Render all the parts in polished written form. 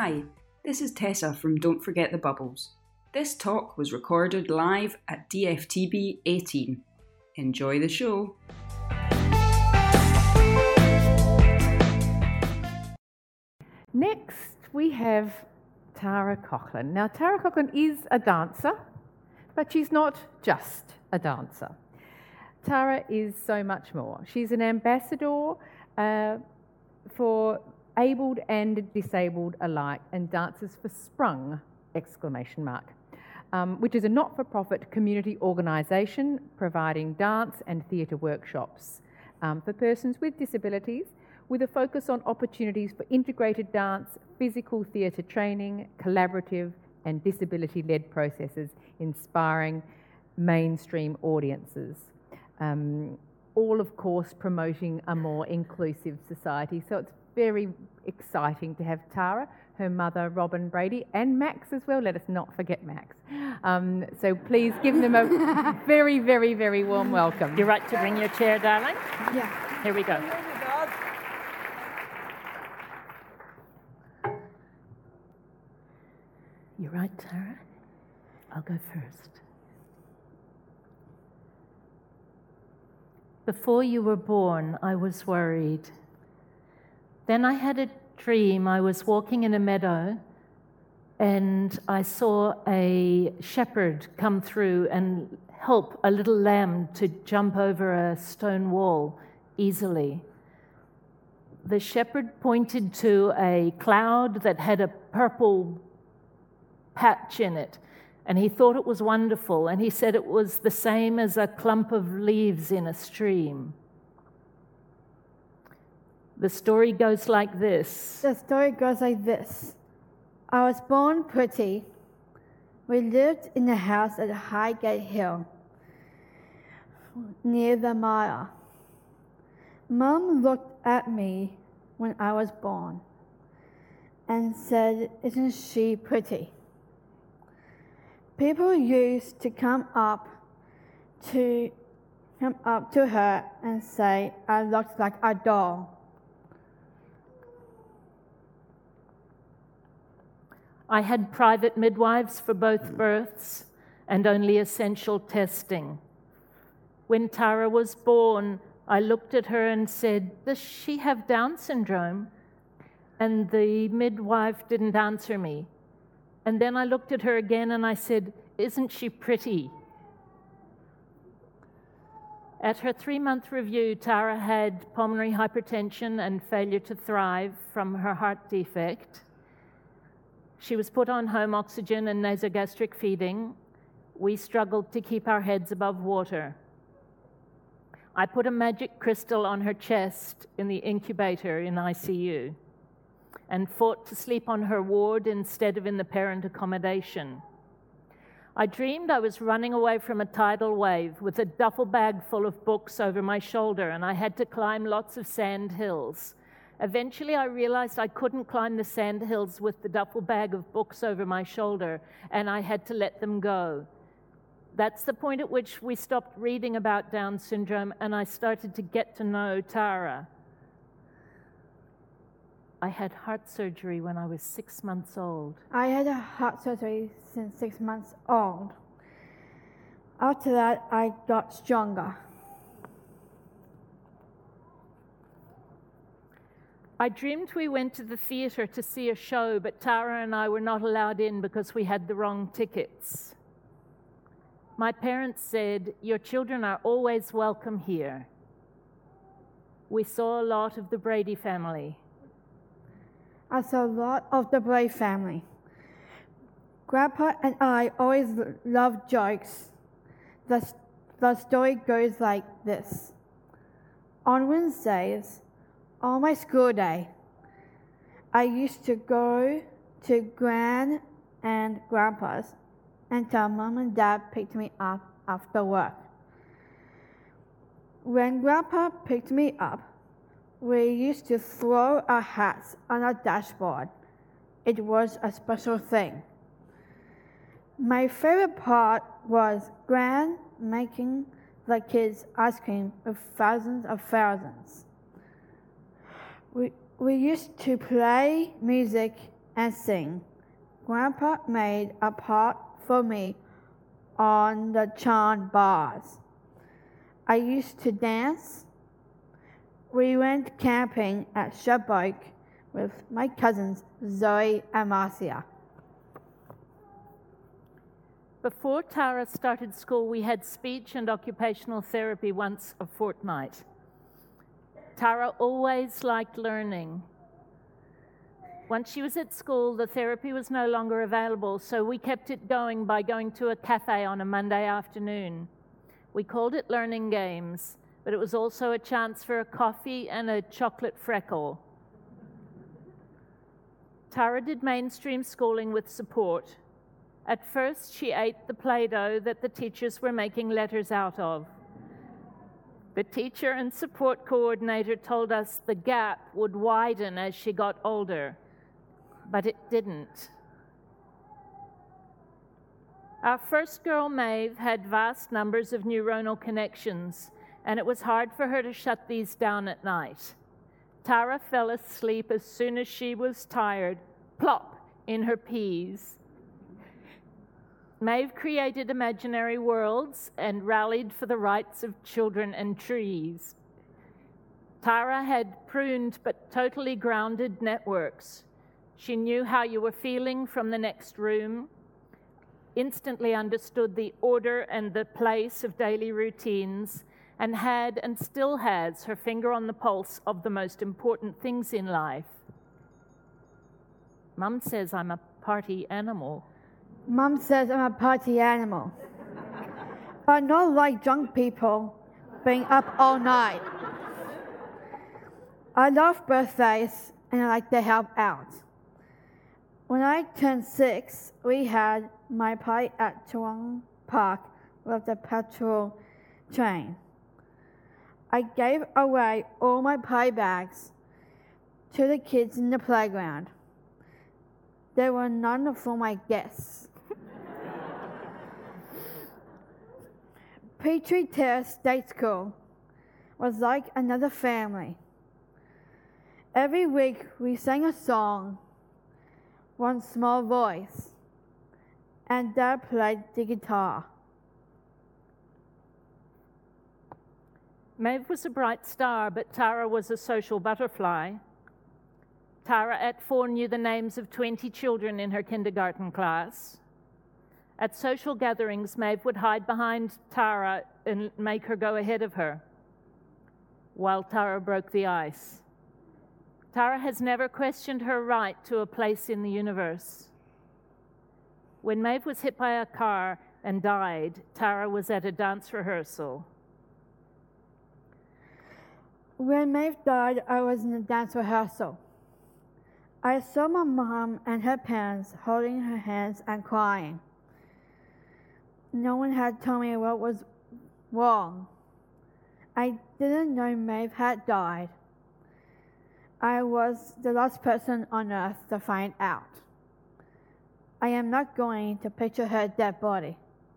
Hi, this is Tessa from Don't Forget the Bubbles. This talk was recorded live at DFTB 18. Enjoy the show. Next, we have Tara Coughlan. Now, Tara Coughlan is a dancer, but she's not just a dancer. Tara is so much more. She's an ambassador for abled and disabled alike and dances for Sprung! Which is a not-for-profit community organisation providing dance and theatre workshops for persons with disabilities, with a focus on opportunities for integrated dance, physical theatre training, collaborative and disability-led processes inspiring mainstream audiences. All, of course, promoting a more inclusive society. So it's very exciting to have Tara, her mother, Robin Brady, and Max as well. Let us not forget Max. So please give them a very, very, very warm welcome. You're right to bring your chair, darling? Yeah. Here we go. You're right, Tara. I'll go first. Before you were born, I was worried. Then I had a dream. I was walking in a meadow and I saw a shepherd come through and help a little lamb to jump over a stone wall easily. The shepherd pointed to a cloud that had a purple patch in it, and he thought it was wonderful, and he said it was the same as a clump of leaves in a stream. The story goes like this. The story goes like this. I was born pretty. We lived in a house at Highgate Hill, near the Mire. Mum looked at me when I was born and said, "Isn't she pretty?" People used to come up to her and say I looked like a doll. I had private midwives for both births and only essential testing. When Tara was born, I looked at her and said, "Does she have Down syndrome?" And the midwife didn't answer me. And then I looked at her again and I said, "Isn't she pretty?" At her 3-month review, Tara had pulmonary hypertension and failure to thrive from her heart defect. She was put on home oxygen and nasogastric feeding. We struggled to keep our heads above water. I put a magic crystal on her chest in the incubator in ICU and fought to sleep on her ward instead of in the parent accommodation. I dreamed I was running away from a tidal wave with a duffel bag full of books over my shoulder, and I had to climb lots of sand hills. Eventually, I realized I couldn't climb the sand hills with the duffel bag of books over my shoulder, and I had to let them go. That's the point at which we stopped reading about Down syndrome, and I started to get to know Tara. I had heart surgery when I was 6 months old. I had a heart surgery since 6 months old. After that, I got stronger. I dreamed we went to the theatre to see a show, but Tara and I were not allowed in because we had the wrong tickets. My parents said, "Your children are always welcome here." We saw a lot of the Brady family. I saw a lot of the Brady family. Grandpa and I always loved jokes. The story goes like this. On Wednesdays, on my school day, I used to go to Gran and Grandpa's until Mom and Dad picked me up after work. When Grandpa picked me up, we used to throw our hats on our dashboard. It was a special thing. My favorite part was Gran making the kids ice cream with thousands of thousands. We used to play music and sing. Grandpa made a pot for me on the chan bars. I used to dance. We went camping at Sherbrooke with my cousins Zoe and Marcia. Before Tara started school, we had speech and occupational therapy once a fortnight. Tara always liked learning. Once she was at school, the therapy was no longer available, so we kept it going by going to a cafe on a Monday afternoon. We called it Learning Games, but it was also a chance for a coffee and a chocolate freckle. Tara did mainstream schooling with support. At first, she ate the Play-Doh that the teachers were making letters out of. The teacher and support coordinator told us the gap would widen as she got older, but it didn't. Our first girl, Maeve, had vast numbers of neuronal connections, and it was hard for her to shut these down at night. Tara fell asleep as soon as she was tired, plop, in her peas. Maeve created imaginary worlds and rallied for the rights of children and trees. Tara had pruned but totally grounded networks. She knew how you were feeling from the next room, instantly understood the order and the place of daily routines, and had and still has her finger on the pulse of the most important things in life. Mum says I'm a party animal. Mum says I'm a party animal, but not like drunk people being up all night. I love birthdays and I like to help out. When I turned 6, we had my pie at Toowong Park with the petrol train. I gave away all my pie bags to the kids in the playground. There were none for my guests. Petrie Terrace State School was like another family. Every week we sang a song, one small voice, and Dad played the guitar. Maeve was a bright star, but Tara was a social butterfly. Tara at 4 knew the names of 20 children in her kindergarten class. At social gatherings, Maeve would hide behind Tara and make her go ahead of her, while Tara broke the ice. Tara has never questioned her right to a place in the universe. When Maeve was hit by a car and died, Tara was at a dance rehearsal. When Maeve died, I was in a dance rehearsal. I saw my mom and her parents holding her hands and crying. No one had told me what was wrong. I didn't know Maeve had died. I was the last person on earth to find out. I am not going to picture her dead body.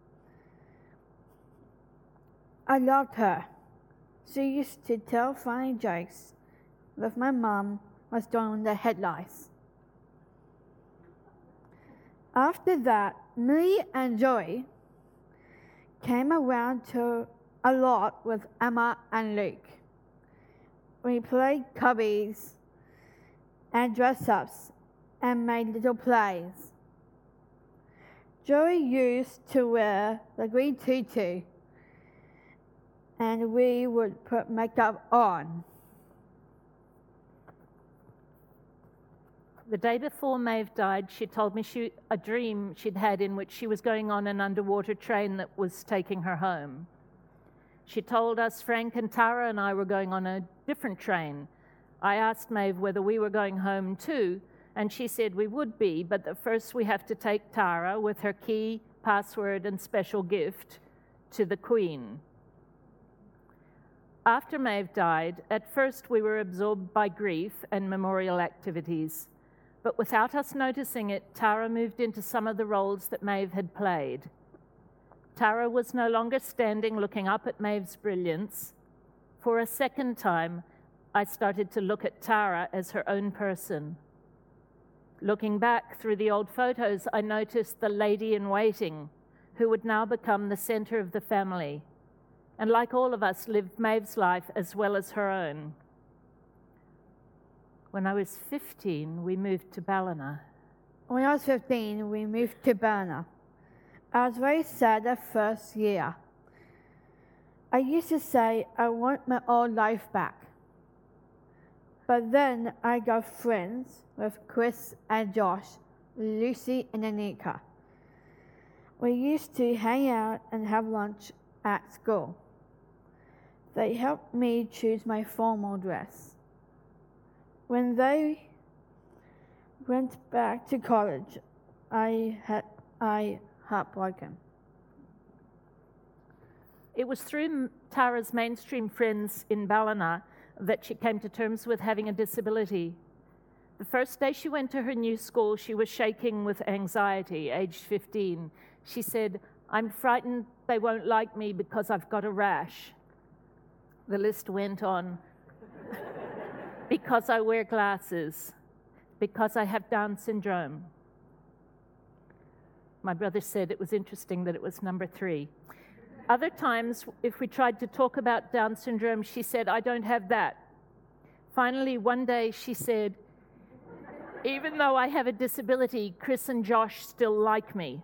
I loved her. She used to tell funny jokes with my mom was doing the headlights. After that, Millie and Joey came around to a lot with Emma and Luke. We played cubbies and dress-ups and made little plays. Joey used to wear the green tutu, and we would put makeup on. The day before Maeve died, she told me a dream she'd had in which she was going on an underwater train that was taking her home. She told us Frank and Tara and I were going on a different train. I asked Maeve whether we were going home too, and she said we would be, but that first we have to take Tara with her key, password, and special gift to the Queen. After Maeve died, at first we were absorbed by grief and memorial activities. But without us noticing it, Tara moved into some of the roles that Maeve had played. Tara was no longer standing looking up at Maeve's brilliance. For a second time, I started to look at Tara as her own person. Looking back through the old photos, I noticed the lady in waiting, who would now become the center of the family, and like all of us, lived Maeve's life as well as her own. When I was 15, we moved to Ballina. When I was 15, we moved to Ballina. I was very sad the first year. I used to say I want my old life back. But then I got friends with Chris and Josh, Lucy and Anika. We used to hang out and have lunch at school. They helped me choose my formal dress. When they went back to college, I heartbroken. It was through Tara's mainstream friends in Ballina that she came to terms with having a disability. The first day she went to her new school, she was shaking with anxiety, aged 15. She said, "I'm frightened they won't like me because I've got a rash." The list went on. Because I wear glasses. Because I have Down syndrome. My brother said it was interesting that it was number 3. Other times, if we tried to talk about Down syndrome, she said, "I don't have that." Finally, one day she said, "Even though I have a disability, Chris and Josh still like me."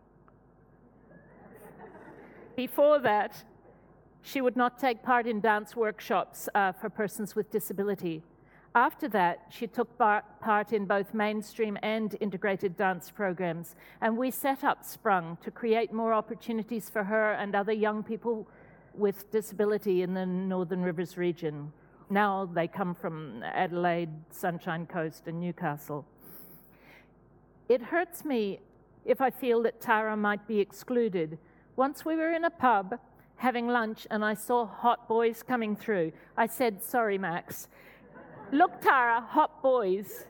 Before that, she would not take part in dance workshops for persons with disability. After that, she took part in both mainstream and integrated dance programs, and we set up Sprung to create more opportunities for her and other young people with disability in the Northern Rivers region. Now they come from Adelaide, Sunshine Coast, and Newcastle. It hurts me if I feel that Tara might be excluded. Once we were in a pub having lunch and I saw hot boys coming through. I said, "Sorry, Max. Look, Tara, hot boys."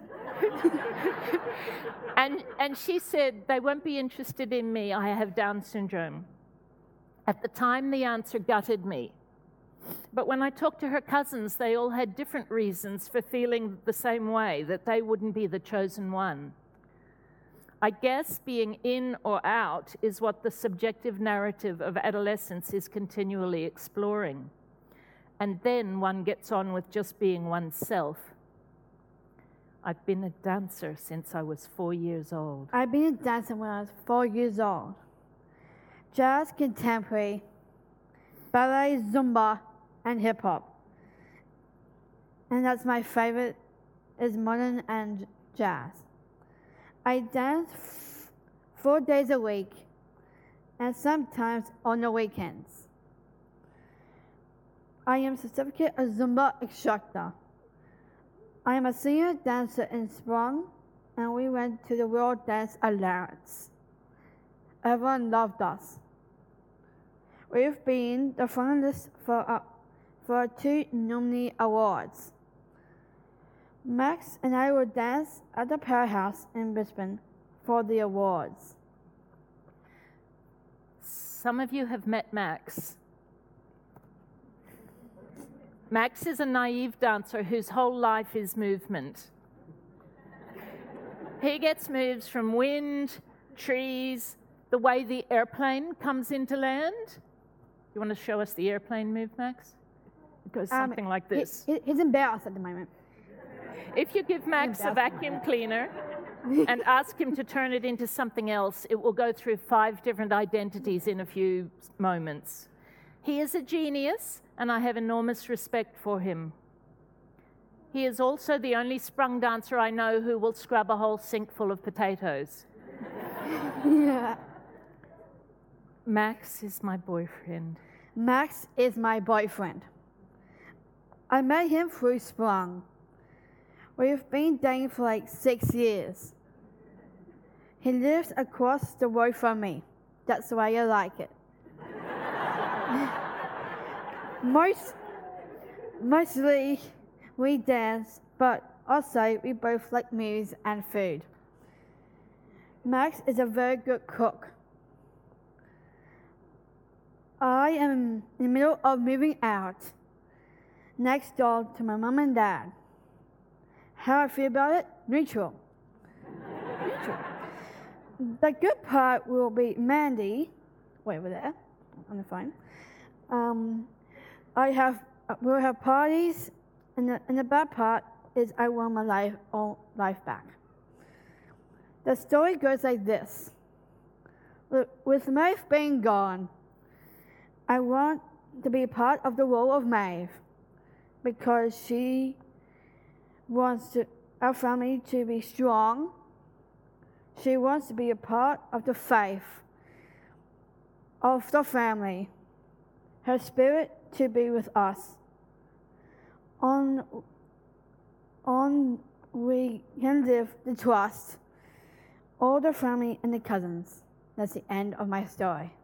and she said, "They won't be interested in me. I have Down syndrome." At the time, the answer gutted me. But when I talked to her cousins, they all had different reasons for feeling the same way, that they wouldn't be the chosen one. I guess being in or out is what the subjective narrative of adolescence is continually exploring. And then one gets on with just being oneself. I've been a dancer since I was 4 years old. I've been a dancer when I was 4 years old. Jazz, contemporary, ballet, Zumba, and hip-hop. And that's my favorite, is modern and jazz. I dance 4 days a week, and sometimes on the weekends. I am a certificate of Zumba instructor. I am a senior dancer in Sprung, and we went to the World Dance Alliance. Everyone loved us. We've been the finalists for 2 Nominee Awards. Max and I will dance at the Powerhouse in Brisbane for the awards. Some of you have met Max. Max is a naive dancer whose whole life is movement. He gets moves from wind, trees, the way the airplane comes into land. You want to show us the airplane move, Max? It goes something like this. He's embarrassed at the moment. If you give Max a vacuum cleaner and ask him to turn it into something else, it will go through 5 different identities in a few moments. He is a genius, and I have enormous respect for him. He is also the only Sprung dancer I know who will scrub a whole sink full of potatoes. Yeah. Max is my boyfriend. Max is my boyfriend. I met him through Sprung. We've been dating for like 6 years. He lives across the road from me. That's the way I like it. Mostly we dance, but also we both like movies and food. Max is a very good cook. I am in the middle of moving out, next door to my mom and dad. How I feel about it? Neutral. The good part will be Mandy, way over there on the phone. We'll have parties, and the bad part is I want my life back. The story goes like this. With Maeve being gone, I want to be part of the role of Maeve because she wants our family to be strong. She wants to be a part of the faith of the family. Her spirit to be with us. We can live the trust, all the family and the cousins. That's the end of my story.